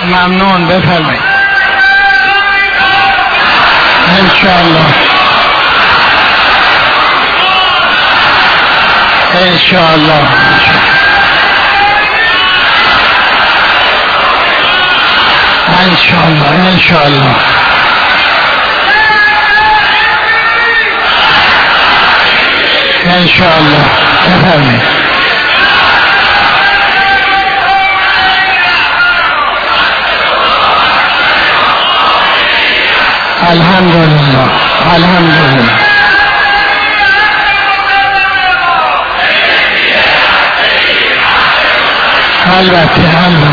ممنون، بفرمایید. انشاءالله انشاءالله انشاءالله انشاءالله انشاءالله بفرمایید. الحمدلله الحمدلله. البته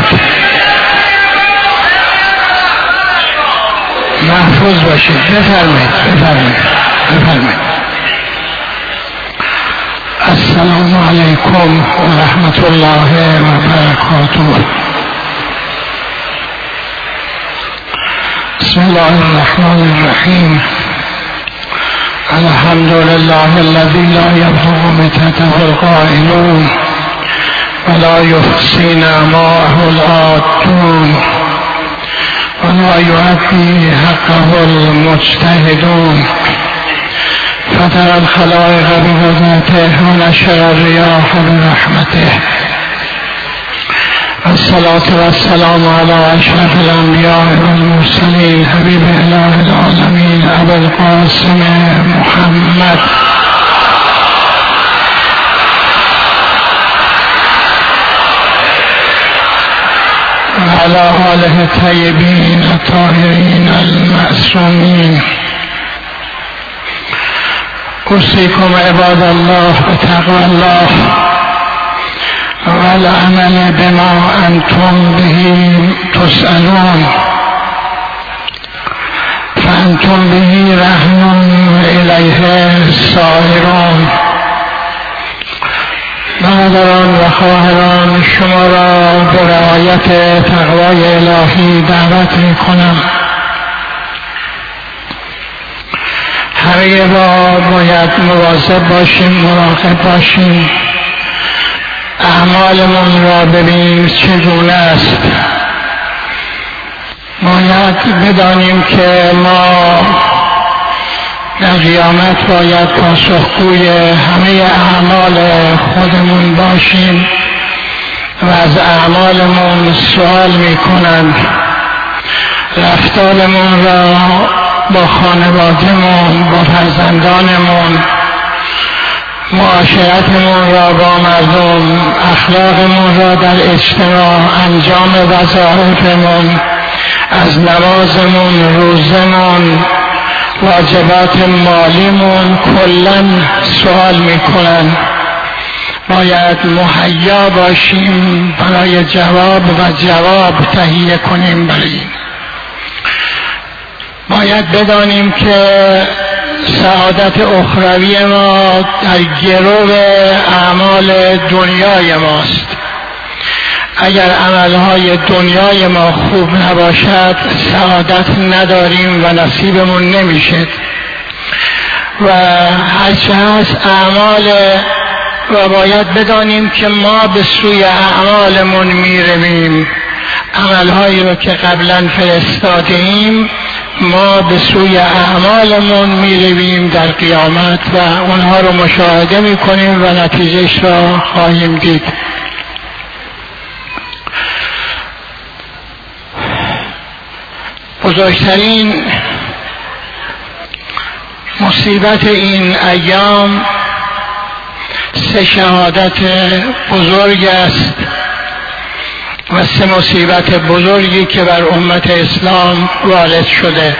محفوظ باشید. بفرمایید. السلام علیکم و رحمت الله و برکاته. بسم الله الرحمن الرحیم. الحمد لله الذي لا يبلغ مدته القائلون ولا يحصي نعماءه العادون ولا يؤدي حقه المجتهدون فترى الخلائق بقدرته ونشر الرياح برحمته. الصلاة والسلام على أشرف الأنبياء والمرسلين حبيب إله العالمين أبي القاسم محمد وعلى آله الطيبين الطاهرين المعصومين. أوصيكم عباد الله بتقوى الله والعمل بما أنتم به تسألون فأنتم به رهن وإليه سائرون. برادران و خواهران، شما را به رعایت تقوای الهی دعوت می کنم. همه ما باید مواظب باشیم، مراقب باشیم، اعمالمون را ببینیم چگونه است. باید بدانیم که ما در قیامت باید پاسخگوی همه اعمال خودمون باشیم و از اعمالمون سوال میکنند. رفتارمون را با خانوادهمون، با فرزندانمون، معاشرتمون را با مردم، اخلاقمون را در اجتماع، انجام وظایفمون، از نمازمون، روزمون، واجبات مالیمون کلاً سوال میکنن. باید مهیا باشیم برای جواب و جواب تهیه کنیم برای این. باید بدانیم که سعادت اخروی ما در گرو اعمال دنیای ماست. اگر عملهای دنیای ما خوب نباشد سعادت نداریم و نصیبمون نمیشه. و هرچه هست اعمال، و باید بدانیم که ما به سوی اعمالمون میرویم. عملهایی رو که قبلا فرستادیم ما به سوی اعمالمون میرویم در قیامت و اونها رو مشاهده میکنیم و نتیجهش را خواهیم دید. بزرگترین مصیبت این ایام 3 شهادت بزرگ است و 3 مصیبت بزرگی که بر امت اسلام وارد شده.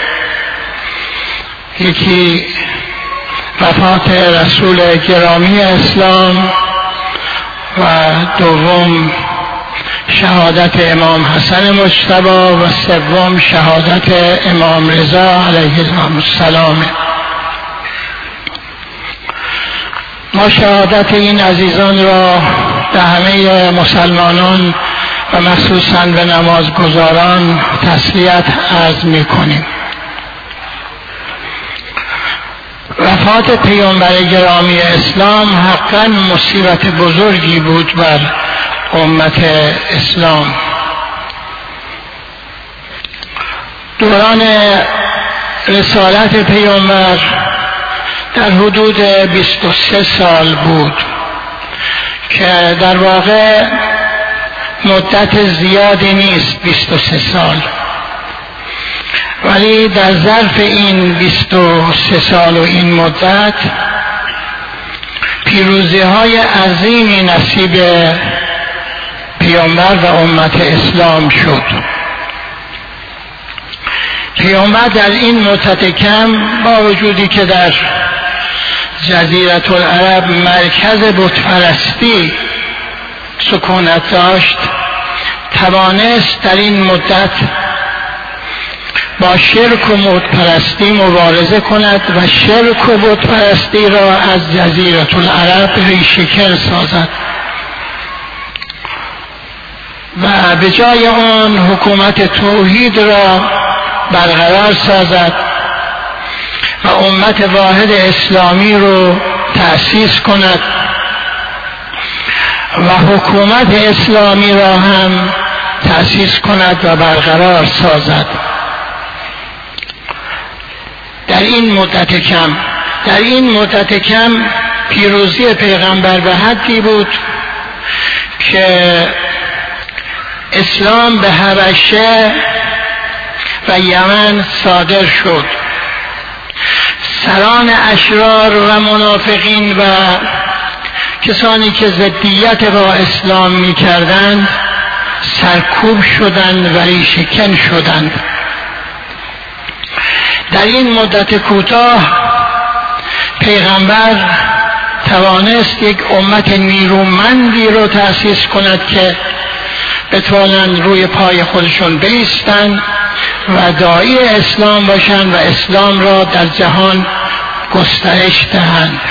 یکی وفات رسول گرامی اسلام و دوم شهادت امام حسن مجتبی و سوم شهادت امام رضا علیه السلام. ما شهادت این عزیزان را به همه مسلمانان و مخصوصاً به نمازگزاران تسلیت عرض می‌کنیم. وفات پیامبر گرامی اسلام حقاً مصیبت بزرگی بود بر امت اسلام. دوران رسالت پیامبر در حدود 23 سال بود که در واقع مدت زیادی نیست 23 سال، ولی در ظرف این 23 سال و این مدت پیروزی های عظیمی نصیب پیامبر و امت اسلام شد. پیامبر در این مدت کم با وجودی که در جزیره العرب مرکز بتپرستی سکونت داشت، توانست در این مدت با شرک و بتپرستی مبارزه کند و شرک و بتپرستی را از جزیره العرب ریشه‌کن سازد و به جای آن حکومت توحید را برقرار سازد و امت واحد اسلامی رو تأسیس کند و حکومت اسلامی را هم تأسیس کند و برقرار سازد. در این مدت کم پیروزی پیغمبر به حدی بود که اسلام به حبشه و یمن صادر شد. سران اشرار و منافقین و کسانی که ضدیت با اسلام می کردند سرکوب شدند و ریشه‌کن شدند. در این مدت کوتاه پیغمبر توانست یک امت نیرومندی رو تأسیس کند که بتوانند روی پای خودشون بایستند و داعی اسلام باشند و اسلام را در جهان گسترش دهند.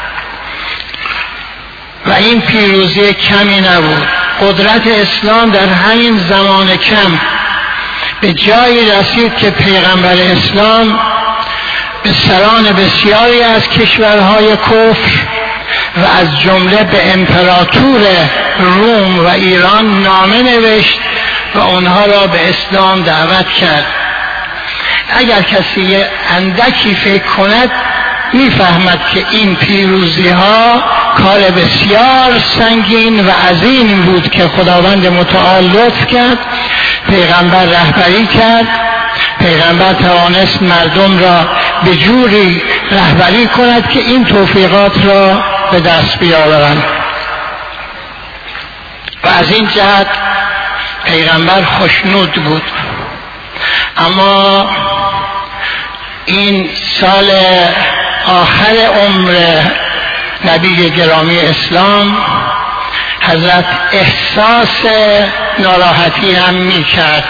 و این پیروزی کمی نبود. قدرت اسلام در همین زمان کم به جایی رسید که پیغمبر اسلام به سران بسیاری از کشورهای کفر و از جمله به امپراتور روم و ایران نامه نوشت و آنها را به اسلام دعوت کرد. اگر کسی اندکی فکر کند میفهمد که این پیروزی ها کار بسیار سنگین و عظیم بود که خداوند متعال لطف کرد. پیغمبر رهبری کرد. پیغمبر توانست مردم را به جوری رهبری کند که این توفیقات را به دست بیاورند و از این جهت پیغمبر خوشنود بود. اما این سال آخر عمر نبی گرامی اسلام حضرت احساس ناراحتی هم میکرد.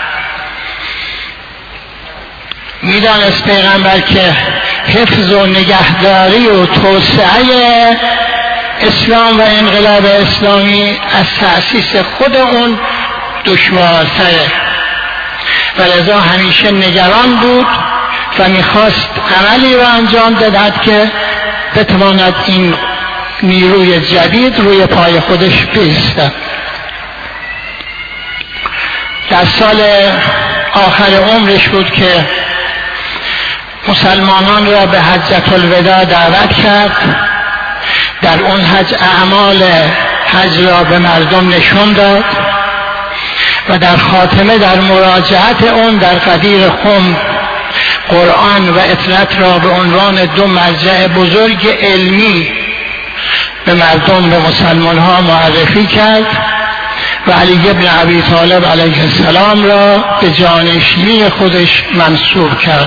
میدانست پیغمبر که حفظ و نگهداری و توسعه اسلام و انقلاب اسلامی از تأسیس خود اون دشوارتره و لذا همیشه نگران بود و میخواست عملی را انجام دهد که بتواند این نیروی جدید روی پای خودش بایستد. در سال آخر عمرش بود که مسلمانان را به حجة الوداع دعوت کرد. در اون حج اعمال حج را به مردم نشون داد و در خاتمه در مراجعت اون در غدیر خم قرآن و اطلت را به عنوان دو مرجع بزرگ علمی به مردم، به مسلمان ها معرفی کرد و علی بن ابی طالب علیه السلام را به جانشینی خودش منصوب کرد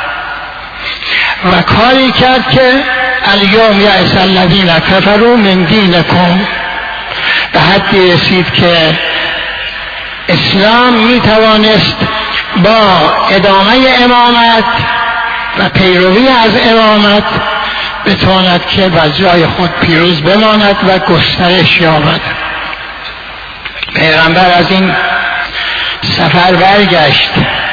و کاری کرد که الیوم یئس الذین کفروا من دینکم، به حدی رسید که اسلام می توانست با ادامه امامت و پیروی از امامت بتواند که بر جای خود پیروز بماند و گسترش یابد. پیغمبر از این سفر برگشت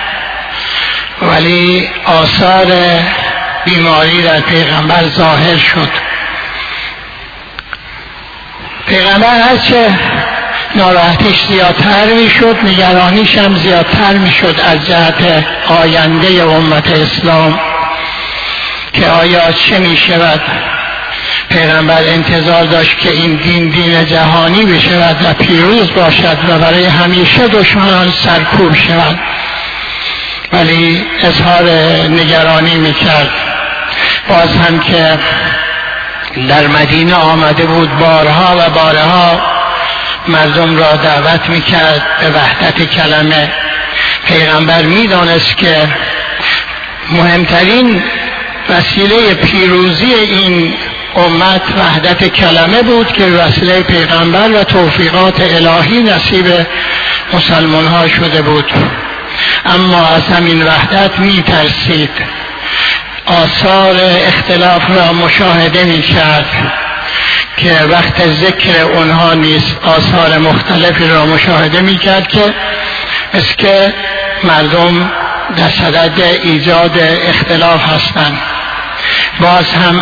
ولی آثار بیماری در پیغمبر ظاهر شد. پیغمبر هرچه ناراحتیش زیادتر میشد، نگرانیش هم زیادتر میشد از جهت آینده امت اسلام که آیا چه میشود. پیغمبر انتظار داشت که این دین جهانی بشود و پیروز باشد و برای همیشه دشمنان سرکوب شود، ولی اظهار نگرانی میکرد. باز هم که در مدینه آمده بود بارها و بارها مردم را دعوت میکرد به وحدت کلمه. پیغمبر میدانست که مهمترین وسیله پیروزی این امت وحدت کلمه بود که وسیله پیغمبر و توفیقات الهی نصیب مسلمان ها شده بود. اما از همین وحدت میترسید، آثار اختلاف را مشاهده میکرد که وقت ذکر اونها نیست آثار مختلفی را مشاهده میکرد که مثل که مردم در صدد ایجاد اختلاف هستند. باز هم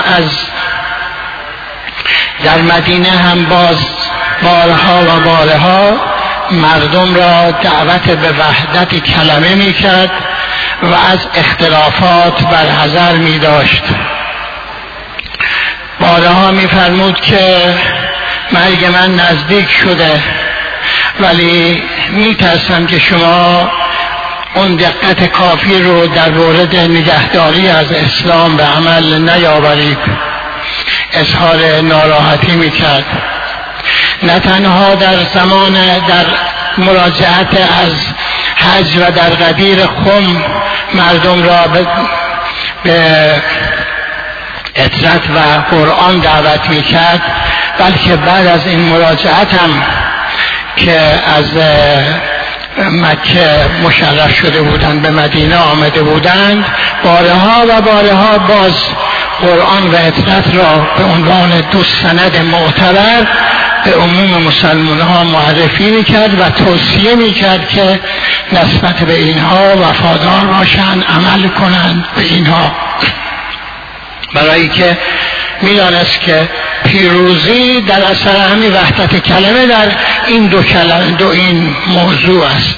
در مدینه هم باز بارها و بارها مردم را دعوت به وحدت کلمه میکرد و از اختلافات برحذر میداشت. بارها میفرمود که مرگ من نزدیک شده، ولی میترسم که شما اون دقت کافی رو در مورد نگهداری از اسلام به عمل نیاورید. اظهار ناراحتی میکرد. نه تنها در مراجعت از حج و در غدیر خم مردم را به اطاعت و قرآن دعوت میکرد، بلکه بعد از این مراجعت هم که از مکه مشرف شده بودند به مدینه آمده بودند، بارها و بارها باز قرآن و اطاعت را به عنوان دو سند معتبر به عموم مسلمان ها معرفی میکرد و توصیه میکرد که نسبت به اینها وفادار باشند، عمل کنند به اینها، برای که میدانست که پیروزی در اثر همین وحدت کلمه در این این موضوع است.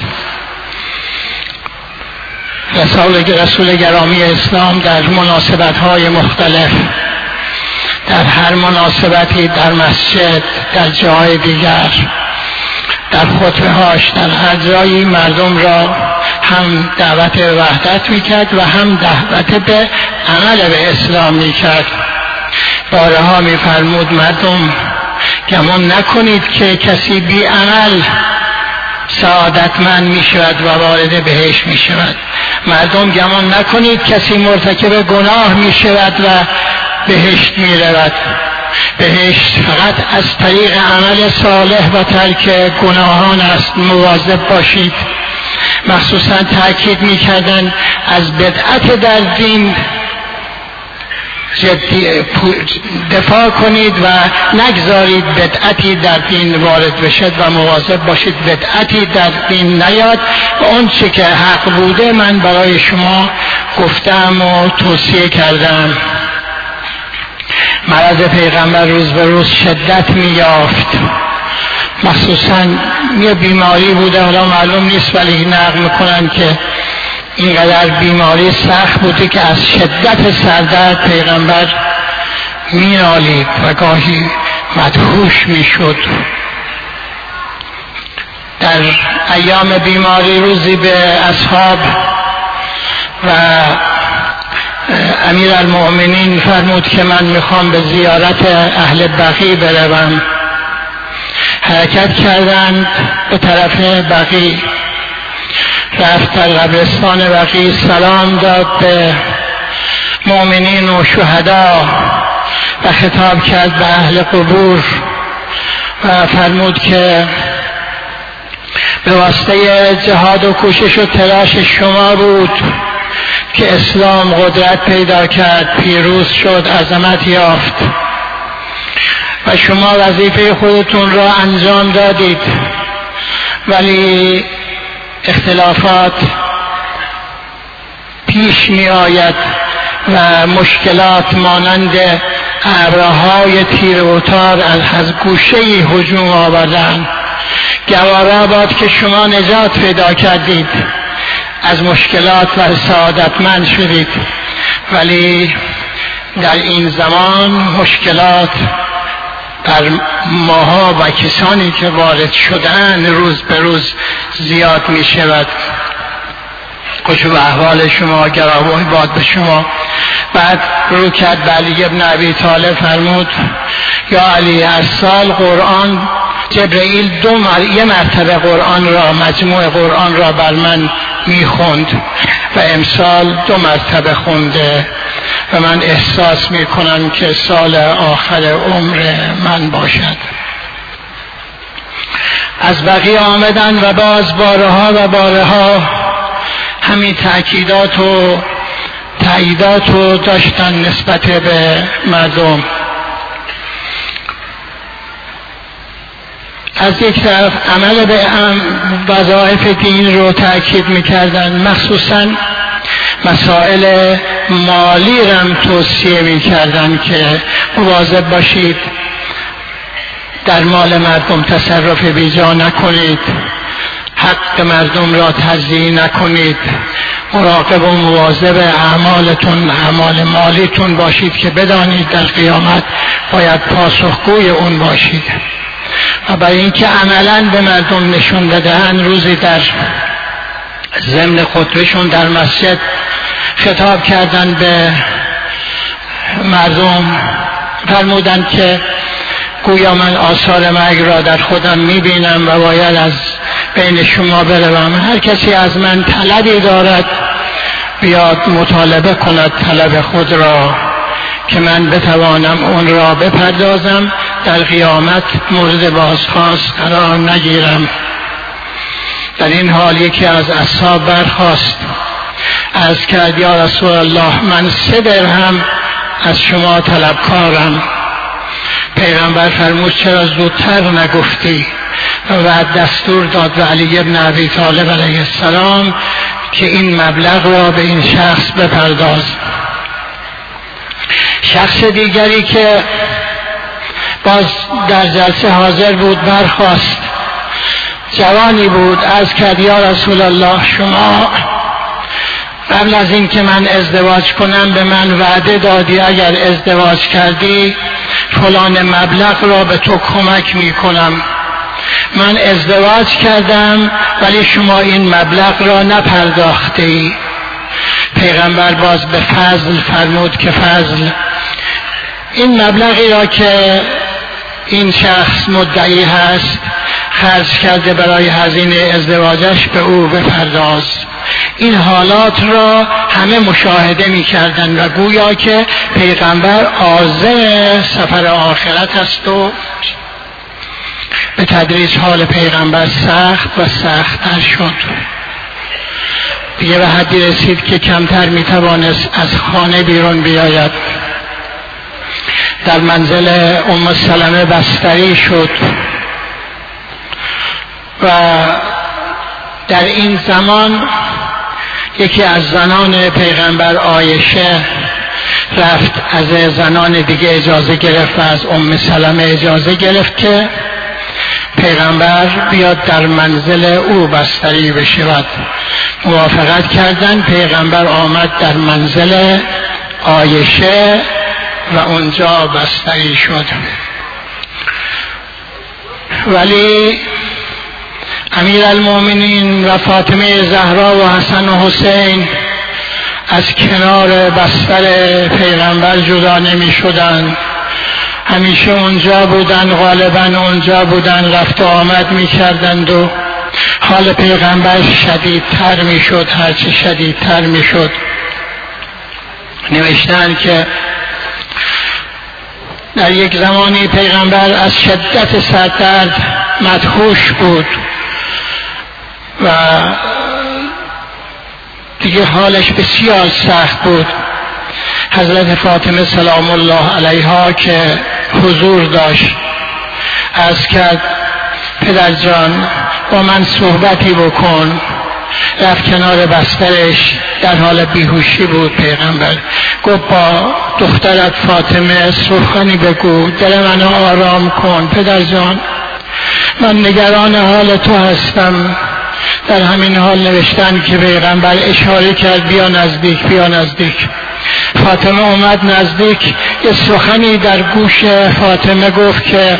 رسول گرامی اسلام در مناسبت‌های مختلف، در هر مناسبتی، در مسجد، در جای دیگر، در خطبه‌هاش، در هر جایی مردم را هم دعوت به وحدت میکرد و هم دعوت به عمل به اسلام میکرد. بارها میفرمود مردم گمان نکنید که کسی بی عمل سعادتمند میشود و وارد بهشت میشود. مردم گمان نکنید کسی مرتکب گناه میشود و بهشت میرود. بهشت فقط از طریق عمل صالح و ترک گناهان است. مواظب باشید. مخصوصا تأکید میکردن از بدعت در دین دفاع کنید و نگذارید بدعتی در دین وارد بشد و مواظب باشید بدعتی در دین نیاد. و اون چه که حق بوده من برای شما گفتم و توصیه کردم. مرض پیغمبر روز به روز شدت می‌یافت، مخصوصا یه بیماری بوده، حالا معلوم نیست ولی نقل میکنن که اینقدر بیماری سخت بوده که از شدت سردرد پیغمبر مینالید و گاهی مدهوش میشد. در ایام بیماری روزی به اصحاب و امیر المؤمنین فرمود که من میخوام به زیارت اهل بقیع بروم. حرکت کردند به طرف بقیع، رفت در قبرستان بقیع، سلام داد به مؤمنین و شهدا و خطاب کرد به اهل قبور و فرمود که به واسطه جهاد و کوشش و تلاش شما بود که اسلام قدرت پیدا کرد، پیروز شد، عظمت یافت و شما وظیفه خودتون را انجام دادید، ولی اختلافات پیش می آید و مشکلات مانند ابرهای تیر و تار از گوشه‌ای هجوم آوردند گوارا باد که شما نجات پیدا کردید، از مشکلات و سعادتمند شدید، ولی در این زمان مشکلات بر ماها و کسانی که وارد شدن روز به روز زیاد می شود. خوش به احوال شما، گرامی باد به شما. بعد رو کرد به علی ابن ابی طالب فرمود یا علی، هر سال قرآن جبرئیل یه مرتبه قرآن را، مجموع قرآن را بر من میخوند و امسال 2 مرتبه خونده و من احساس میکنم که سال آخر عمر من باشد. از بقیه آمدن و باز بارها و بارها همین تأکیدات و تأییدات رو داشتن نسبت به مردم. از یک طرف عمل به وظایف دین رو تأکید میکردن، مخصوصا مسائل مالی رو توصیه میکردن که مواظب باشید در مال مردم تصرف بیجا نکنید، حق مردم را تضییع نکنید، مراقب و مواظب اعمالتون، اعمال مالیتون باشید که بدانید در قیامت باید پاسخگوی اون باشید. و برای اینکه عملاً به مردم نشون بدهن، روزی در ضمن خطبهشون در مسجد خطاب کردن به مردم، فرمودن که گویا من آثار مرگ را در خودم میبینم و باید از بین شما بروم. هر کسی از من طلبی دارد بیاد مطالبه کند طلب خود را که من بتوانم اون را بپردازم، در قیامت مورد بازخواست قرار نگیرم. در این حال یکی از اصحاب برخاست، عرض کرد یا رسول الله، من 3 درهم از شما طلبکارم. پیغمبر فرمود چرا زودتر نگفتی؟ و بعد دستور داد به علی ابن ابی طالب علیه السلام که این مبلغ را به این شخص بپرداز. شخص دیگری که باز در جلسه حاضر بود برخاست، جوانی بود، عرض کرد یا رسول الله، شما قبل از این که من ازدواج کنم به من وعده دادی اگر ازدواج کردی فلان مبلغ را به تو کمک می کنم. من ازدواج کردم ولی شما این مبلغ را نپرداختی. پیغمبر باز به فضل فرمود که فضل، این مبلغی را که این شخص مدعی هست خرج کرده برای هزینه ازدواجش به او بپرداز. این حالات را همه مشاهده می کردن و گویا که پیغمبر عازم سفر آخرت است و به تدریج حال پیغمبر سخت و سخت‌تر شد. دیگه به حدی رسید که کمتر می توانست از خانه بیرون بیاید. در منزل ام سلمه بستری شد و در این زمان یکی از زنان پیغمبر عایشه رفت از زنان دیگه اجازه گرفت و از ام سلمه اجازه گرفت که پیغمبر بیاد در منزل او بستری بشود. موافقت کردن، پیغمبر آمد در منزل عایشه و اونجا بستری شد. ولی امیر المؤمنین و فاطمه زهرا و حسن و حسین از کنار بستر پیغمبر جدا نمی شدن، همیشه اونجا بودن، غالبا اونجا بودن، رفت و آمد می کردند و حال پیغمبر شدیدتر می شد. هرچه شدیدتر می شد نوشتن که در یک زمانی پیغمبر از شدت سردرد مدهوش بود و دیگه حالش بسیار سخت بود. حضرت فاطمه سلام الله علیها که حضور داشت عرض کرد پدر جان با من صحبتی بکن. رفت کنار بسترش، در حال بیهوشی بود پیغمبر. گفت با دخترت فاطمه سخنی بگو، دل منو آرام کن پدر جان. من نگران حال تو هستم. در همین حال نوشتن که پیغمبر اشاره کرد بیا نزدیک، بیا نزدیک. فاطمه اومد نزدیک، یه سخنی در گوش فاطمه گفت که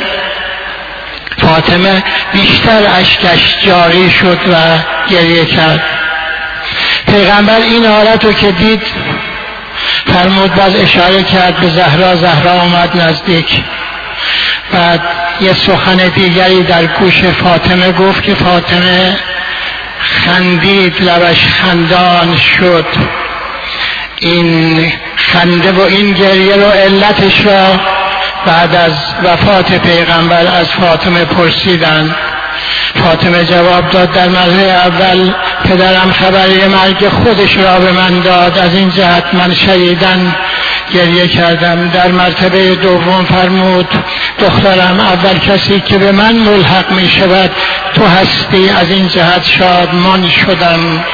فاطمه بیشتر اشکش جاری شد و گریه کرد. پیغمبر این حالت رو که دید فرمود، باز اشاره کرد به زهرا. زهرا آمد نزدیک، بعد یه سخن دیگری در گوش فاطمه گفت که فاطمه خندید، لبش خندان شد. این خنده و این گریه رو علتش را بعد از وفات پیغمبر از فاطمه پرسیدند. فاطمه جواب داد در مرحله اول پدرم خبری مرگ خودش را به من داد، از این جهت من شدیداً گریه کردم. در مرتبه دوم فرمود دخترم اول کسی که به من ملحق می شود تو هستی، از این جهت شادمان شدم.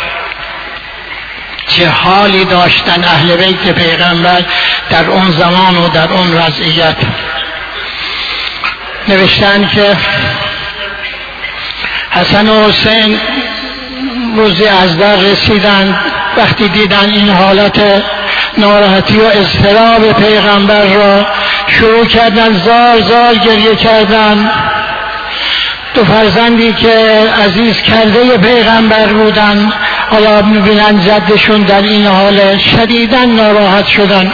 چه حالی داشتن اهل بیت پیغمبر در اون زمان و در اون وضعیت. نوشتن که حسن و حسین روزی از در رسیدند، وقتی دیدن این حالت ناراحتی و اضطراب پیغمبر را شروع کردن زار زار گریه کردن. دو فرزندی که عزیز کرده پیغمبر بودن حالا میبینن جدشون در این حال شدیداً ناراحت شدن.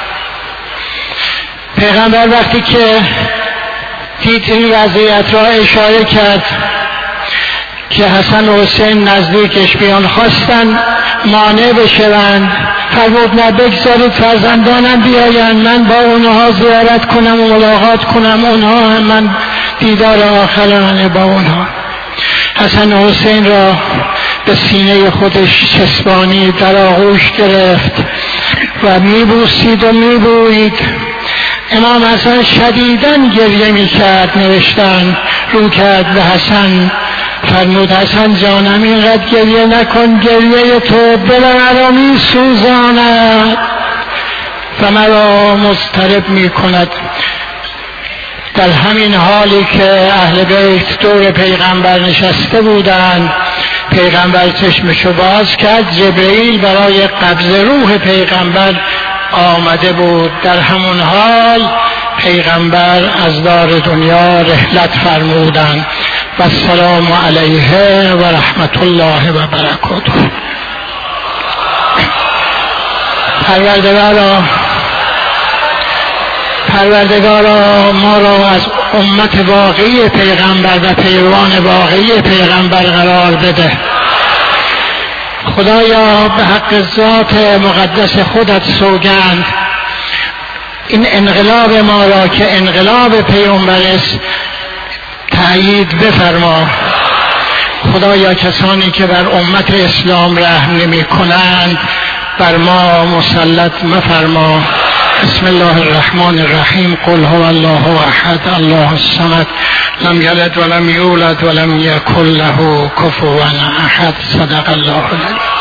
پیغمبر وقتی که دید این وضعیت را اشاره کرد که حسن و حسین نزدیکش بیان، خواستن مانع بشوند. فرمود نه، بگذارید فرزندانم بیایند، من با اونها زیارت کنم و ملاقات کنم، اونها هم من دیدار آخرانه با اونها. حسن و حسین را به سینه خودش چسبانی، در آغوش گرفت و میبوسید و میبوید. امام حسن شدیداً گریه میکرد. نوشتن رو کرد به حسن، فرمود حسن جانم اینقدر گریه نکن، گریه تو دل مرا می سوزاند و مرا مضطرب می کند. در همین حالی که اهل بیت دور پیغمبر نشسته بودند، پیغمبر چشمشو باز کرد، جبرئیل برای قبض روح پیغمبر آمده بود. در همون حال پیغمبر از دار دنیا رحلت فرمودند. و السلام علیه و رحمت الله و برکاته. پروردگارا ما را از امت واقعی پیغمبر و پیروان واقعی پیغمبر قرار بده. خدایا به حق ذات مقدس خودت سوگند این انقلاب ما را که انقلاب پیامبر است تأیید بفرما. خدایا کسانی که بر امت اسلام رحم نمی کنند بر ما مسلط مفرما. بسم الله الرحمن الرحیم. قل هو الله احد الله الصمد لم یلد ولم یولد ولم یکن له کفوا احد. صدق الله العظیم.